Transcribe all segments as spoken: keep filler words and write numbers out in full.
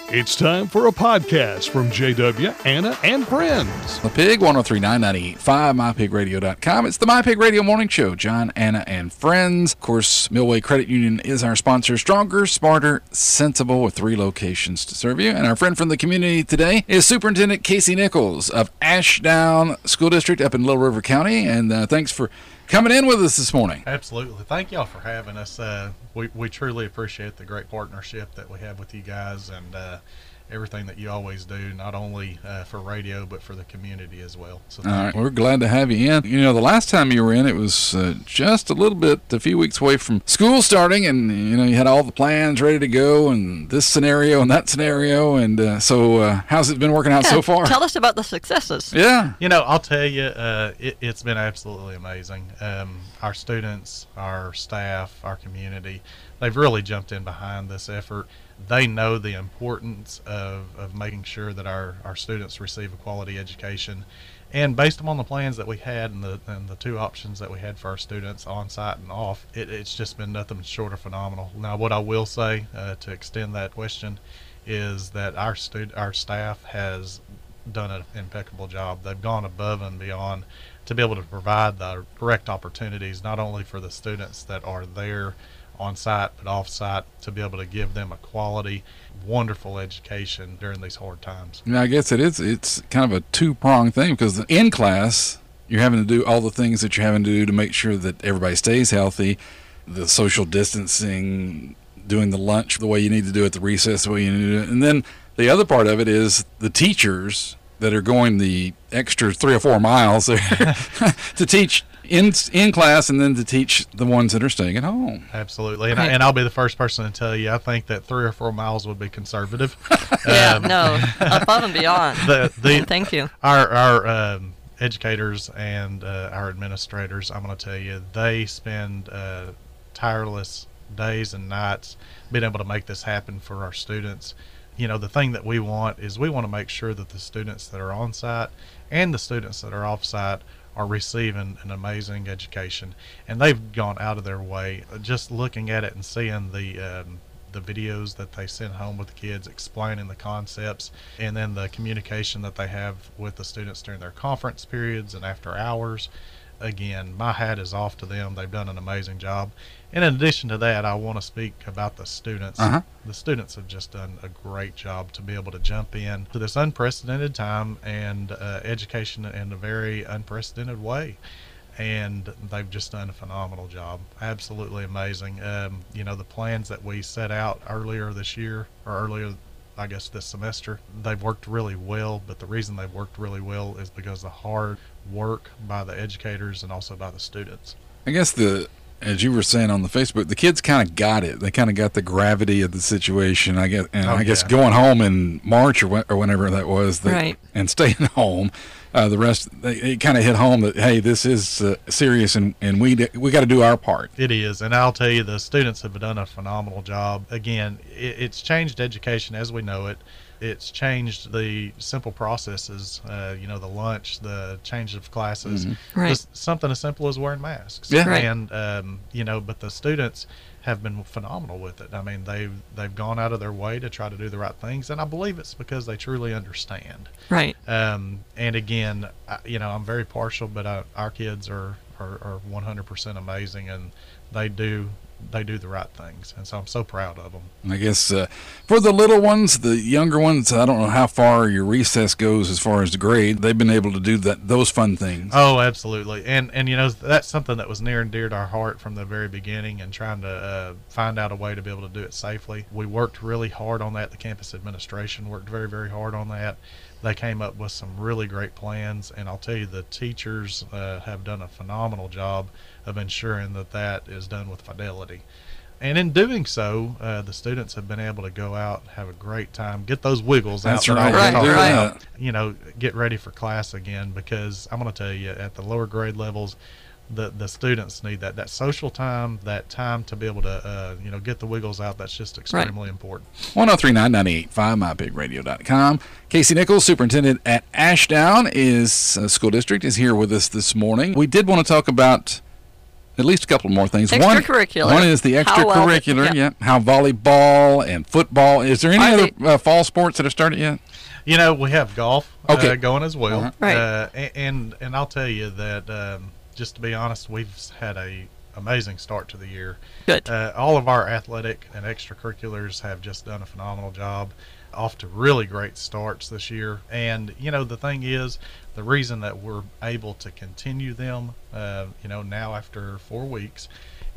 It's time for a podcast from J W, Anna, and friends. The Pig, one oh three point nine, ninety-eight point five, my pig radio dot com. It's the My Pig Radio Morning Show. John, Anna, and friends. Of course, Millway Credit Union is our sponsor. Stronger, smarter, sensible, with three locations to serve you. And our friend from the community today is Superintendent Casey Nichols of Ashdown School District up in Little River County. And uh, thanks for coming in with us this morning. Absolutely. Thank y'all for having us. Uh, we, we truly appreciate the great partnership that we have with you guys and uh, everything that you always do, not only uh, for radio, but for the community as well. So All right. You. We're glad to have you in. You know, the last time you were in, it was uh, just a little bit, a few weeks away from school starting, and, you know, you had all the plans ready to go, and this scenario and that scenario, and uh, so uh, how's it been working out yeah, so far? Tell us about the successes. Yeah. You know, I'll tell you, uh, it, it's been absolutely amazing. Um, our students, our staff, our community, they've really jumped in behind this effort. They know the importance of, of making sure that our, our students receive a quality education. And based upon the plans that we had and the, and the two options that we had for our students, on-site and off, it, it's just been nothing short of phenomenal. Now, what I will say uh, to extend that question is that our stud- our staff has done an impeccable job. They've gone above and beyond to be able to provide the correct opportunities, not only for the students that are there on site but off site, to be able to give them a quality, wonderful education during these hard times. I guess it is. It's kind of a two-pronged thing, because in class you're having to do all the things that you're having to do to make sure that everybody stays healthy, the social distancing, doing the lunch the way you need to do it, the recess the way you need to do it, and then the other part of it is the teachers that are going the extra three or four miles to teach in in class, and then to teach the ones that are staying at home. Absolutely. And, I, and I'll be the first person to tell you, I think that three or four miles would be conservative. yeah, um, no, above and beyond. The, the, Thank you. Our, our um, educators and uh, our administrators, I'm going to tell you, they spend uh, tireless days and nights being able to make this happen for our students. You know, the thing that we want is we want to make sure that the students that are on site and the students that are off site are receiving an amazing education, and they've gone out of their way. Just looking at it and seeing the um, the videos that they send home with the kids, explaining the concepts, and then the communication that they have with the students during their conference periods and after hours. Again, my hat is off to them. They've done an amazing job. And in addition to that, I want to speak about the students. Uh-huh. The students have just done a great job to be able to jump in to this unprecedented time and uh, education in a very unprecedented way. And they've just done a phenomenal job. Absolutely amazing. Um, you know, the plans that we set out earlier this year, or earlier I guess this semester, they've worked really well, but the reason they've worked really well is because of hard work by the educators and also by the students. I guess the, as you were saying on the Facebook, the kids kind of got it. They kind of got the gravity of the situation. I guess, and oh, I guess yeah. going home in March or, when, or whenever that was, they, right. and staying home. Uh, the rest, they, it kind of hit home that, hey, this is uh, serious, and, and we we got to do our part. It is, and I'll tell you, the students have done a phenomenal job. Again, it, it's changed education as we know it. It's changed the simple processes, uh, you know, the lunch, the change of classes, mm-hmm. right. just something as simple as wearing masks. Yeah. Right. And, um, you know, but the students have been phenomenal with it. I mean, they've, they've gone out of their way to try to do the right things, and I believe it's because they truly understand. Right. Um, and again, I, you know, I'm very partial, but I, our kids are, are, are one hundred percent amazing, and they do they do the right things, and so I'm so proud of them. I guess uh, for the little ones, the younger ones, I don't know how far your recess goes as far as the grade. They've been able to do that those fun things. Oh, absolutely. And, and you know, that's something that was near and dear to our heart from the very beginning, and trying to uh, find out a way to be able to do it safely. We worked really hard on that. The campus administration worked very, very hard on that. They came up with some really great plans, and I'll tell you, the teachers uh, have done a phenomenal job of ensuring that that is done with fidelity. And in doing so, uh, the students have been able to go out, have a great time, get those wiggles out. That's that right. I was Right, talking right. about. You know, get ready for class again, because I'm going to tell you, at the lower grade levels, the the students need that that social time, that time to be able to uh, you know, get the wiggles out. That's just extremely Right. important. one oh three point nine, ninety-eight point five, my pig radio dot com. Casey Nichols, superintendent at Ashdown is uh, school district, is here with us this morning. We did want to talk about at least a couple more things. Extracurricular. One, one is the How well the- extracurricular, yeah. yeah. How volleyball and football. Is there any Are other they- uh, fall sports that have started yet? You know, we have golf Okay. uh, going as well. Uh-huh. Right. Uh, a- and and I'll tell you that um, just to be honest, we've had a amazing start to the year. Good. Uh, all of our athletic and extracurriculars have just done a phenomenal job, off to really great starts this year. And you know, the thing is, the reason that we're able to continue them, uh, you know, now after four weeks,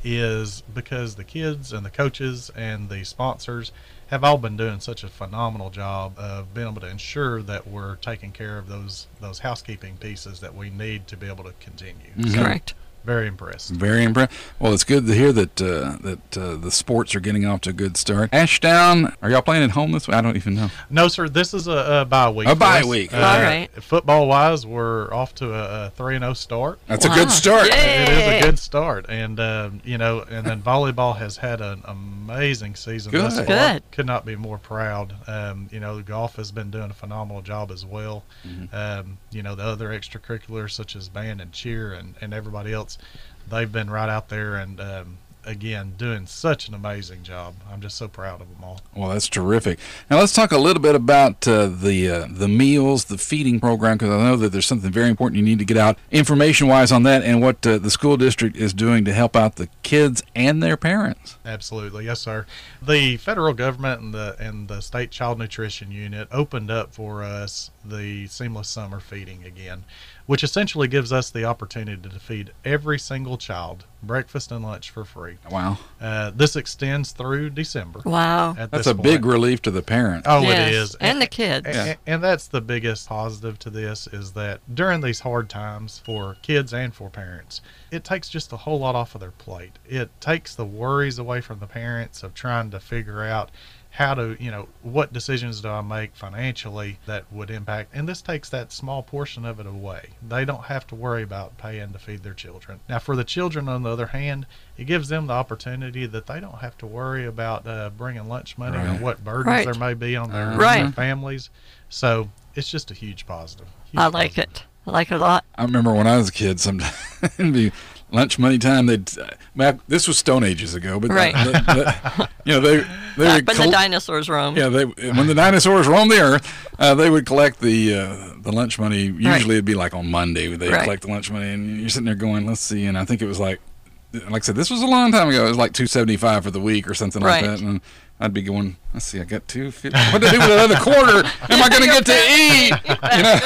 is because the kids and the coaches and the sponsors have all been doing such a phenomenal job of being able to ensure that we're taking care of those those housekeeping pieces that we need to be able to continue. Mhm. So, Correct. very impressed. Very impressed. Well, it's good to hear that uh, that uh, the sports are getting off to a good start. Ashdown, are y'all playing at home this week? I don't even know. No, sir. This is a, a bye week. A for bye us. week. Uh, All right. Football wise, we're off to a, a three and zero start. That's Wow. a good start. Yay. It is a good start, and um, you know, and then volleyball has had an amazing season. Good. thus far. Good. Could not be more proud. Um, you know, golf has been doing a phenomenal job as well. Mm-hmm. Um, you know, the other extracurriculars such as band and cheer and, and everybody else, they've been right out there and um, again doing such an amazing job. I'm just so proud of them all. Well, that's terrific. Now let's talk a little bit about uh, the uh, the meals, the feeding program, because I know that there's something very important you need to get out information-wise on that, and what uh, the school district is doing to help out the kids and their parents. Absolutely, yes, sir. The federal government and the and the state child nutrition unit opened up for us the seamless summer feeding again, which essentially gives us the opportunity to feed every single child breakfast and lunch for free. Wow, Uh, this extends through December. Wow. At that's this a big point. relief to the parent. Oh, Yes, it is, and the kids. And, Yeah. and that's the biggest positive to this is that during these hard times for kids and for parents, it takes just a whole lot off of their plate. It takes the worries away from the parents of trying to figure out how to, you know, what decisions do I make financially that would impact, and this takes that small portion of it away. They don't have to worry about paying to feed their children. Now, for the children, on the other hand, it gives them the opportunity that they don't have to worry about uh, bringing lunch money Right. or what burdens Right. there may be on their, Right. their families. So it's just a huge positive. Huge I like positive. it. I like it a lot. I remember when I was a kid, sometimes it'd be lunch money time. They'd, uh, Mac- this was Stone Ages ago, but Right. the- the- you know they they Back would when col- the dinosaurs roamed. yeah they when the dinosaurs roamed the earth, uh, they would collect the uh, the lunch money. Usually it'd be like on Monday they Right. collect the lunch money, and you're sitting there going, let's see, and I think it was like like I said, this was a long time ago. It was like two seventy five for the week or something Right. like that, and I'd be going, let's see, I got two fifty. What to do with another quarter? Am I going to get to eat? You know.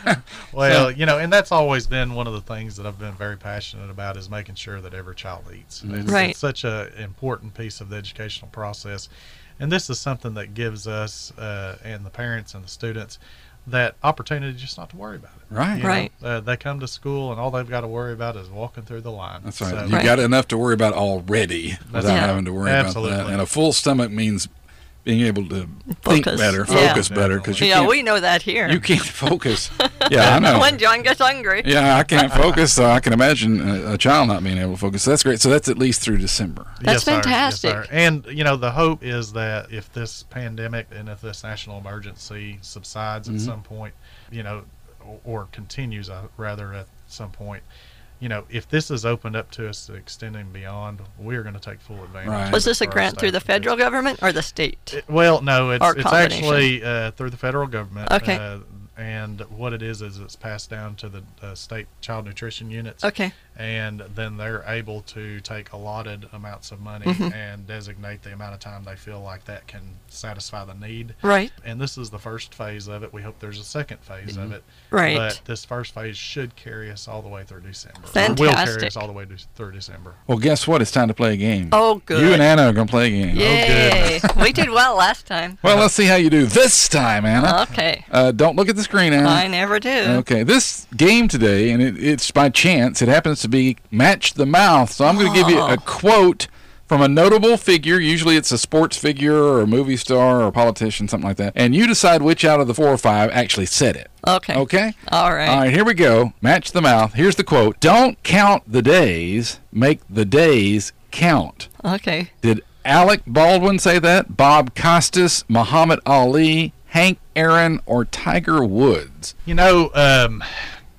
Well, you know, and that's always been one of the things that I've been very passionate about is making sure that every child eats. It's, Right. it's such an important piece of the educational process. And this is something that gives us uh, and the parents and the students that opportunity just not to worry about it. Right. You know, Right. uh, they come to school and all they've got to worry about is walking through the line. That's right. So, You Right. got enough to worry about already without Yeah. having to worry about Absolutely. that. And a full stomach means being able to think Focus. better, Yeah. focus better, because you Yeah, can't we know that here. you can't focus. Yeah, I know. When John gets hungry. Yeah, I can't focus, so I can imagine a, a child not being able to focus. So that's great. So that's at least through December. That's Yes, sir. Yes, fantastic. sir. And, you know, the hope is that if this pandemic and if this national emergency subsides Mm-hmm. at some point, you know, or, or continues uh, rather at some point, you know, if this is opened up to us extending beyond, we are going to take full advantage. Right. of Was it this a for our grant through the staff and federal kids. government or the state? It- well, no, it's Or it's combination? actually uh, through the federal government. Okay. Uh, and what it is is it's passed down to the uh, state child nutrition units. Okay. And then they're able to take allotted amounts of money Mm-hmm. and designate the amount of time they feel like that can satisfy the need. Right. And this is the first phase of it. We hope there's a second phase of it. Right. But this first phase should carry us all the way through December. Or will carry Fantastic. us all the way to, through December. Well, guess what? It's time to play a game. Oh, good. You and Anna are going to play a game. Yay. we did well last time. Well, let's see how you do this time, Anna. Okay. Uh, don't look at the screen, Anna. I never do. Okay, this game today, and it, it's by chance, it happens to be Match the Mouth. So I'm going to give you a Oh. quote from a notable figure. Usually it's a sports figure or a movie star or a politician, something like that. And you decide which out of the four or five actually said it. Okay. Okay? All right. All right, here we go. Match the Mouth. Here's the quote. Don't count the days, make the days count. Okay. Did Alec Baldwin say that? Bob Costas, Muhammad Ali, Hank Aaron, or Tiger Woods? You know, um,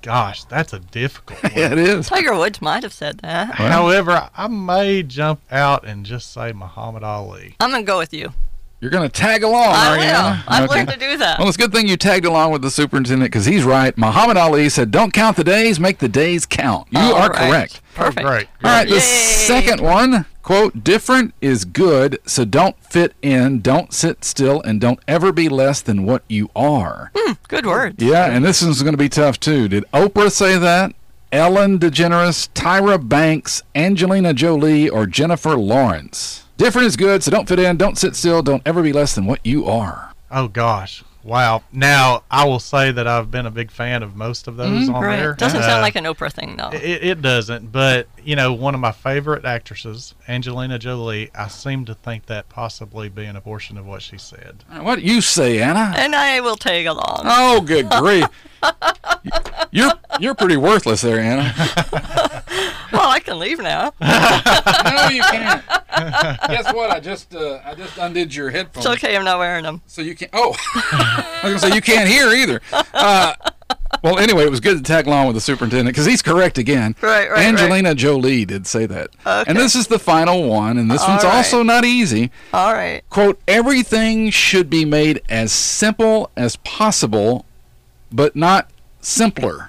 Gosh, that's a difficult one. Yeah, it is. Tiger Woods might have said that. However, I may jump out and just say Muhammad Ali. I'm gonna go with you. You're going to tag along, I are you? will. Anna? I've Okay. learned to do that. Well, it's a good thing you tagged along with the superintendent because he's right. Muhammad Ali said, don't count the days, make the days count. You All are right. correct. Perfect. Oh, great. All right, the Yay. second one, quote, different is good, so don't fit in, don't sit still, and don't ever be less than what you are. Hmm, good words. Yeah, and this one's going to be tough, too. Did Oprah say that? Ellen DeGeneres, Tyra Banks, Angelina Jolie, or Jennifer Lawrence? Different is good, so don't fit in, don't sit still, don't ever be less than what you are. Oh, gosh. Wow. Now, I will say that I've been a big fan of most of those Mhm. on Right. there. Doesn't Uh, sound like an Oprah thing, though. It, it doesn't, but you know, one of my favorite actresses, Angelina Jolie, I seem to think that possibly being a portion of what she said. What do you say, Anna? And I will tag along. Oh, good grief. You're you're pretty worthless there, Anna. Well, I can leave now. No, you can't. Guess what? I just uh, I just undid your headphones. It's okay, I'm not wearing them. So you can't. Oh, I was gonna say you can't hear either. Uh, well, anyway, it was good to tag along with the superintendent because he's correct again. Right, right, Angelina Jolie did say that. Okay. And this is the final one, and this All one's right. also not easy. All right. Quote: everything should be made as simple as possible, but not simpler.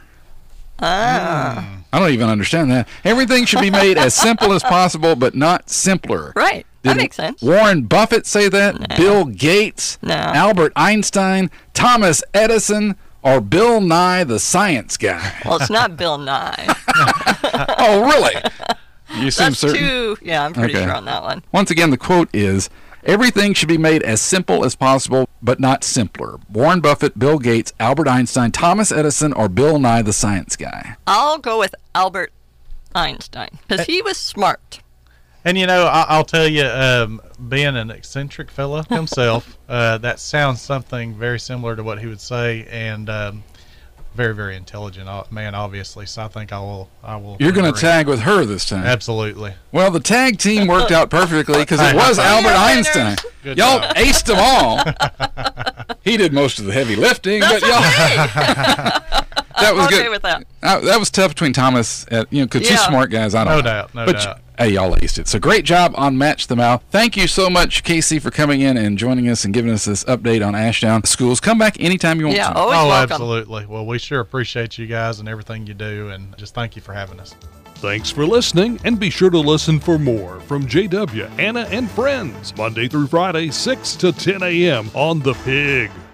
Ah. I don't even understand that. Everything should be made as simple as possible, but not simpler. Right. Did That makes sense. Warren Buffett say that? Bill Gates? No. Albert Einstein? Thomas Edison? Or Bill Nye the Science Guy? Well, it's not Bill Nye. Oh, really? You seem That's certain. too. Yeah, I'm pretty Okay. sure on that one. Once again, the quote is, everything should be made as simple as possible, but not simpler. Warren Buffett, Bill Gates, Albert Einstein, Thomas Edison, or Bill Nye the Science Guy? I'll go with Albert Einstein because he was smart. And you know, I, I'll tell you, um, being an eccentric fellow himself, uh, that sounds something very similar to what he would say, and um, very, very intelligent uh, man, obviously. So I think I will. I will. You're going to agree. tag with her this time. Absolutely. Well, the tag team worked out perfectly because it was Albert Yeah, Einstein. Good Y'all job. aced them all. He did most of the heavy lifting, That's but y'all. okay. That was I'm okay good. with that. Uh, that was tough between Thomas, and, you know, because two Yeah. smart guys. I don't No know. doubt, no but doubt. Hey, y'all aced it. So great job on Match the Mouth. Thank you so much, Casey, for coming in and joining us and giving us this update on Ashdown Schools. Come back anytime you want Yeah, to. always Oh, welcome. absolutely. Well, we sure appreciate you guys and everything you do, and just thank you for having us. Thanks for listening, and be sure to listen for more from J W, Anna, and Friends, Monday through Friday, six to ten a.m. on The Pig.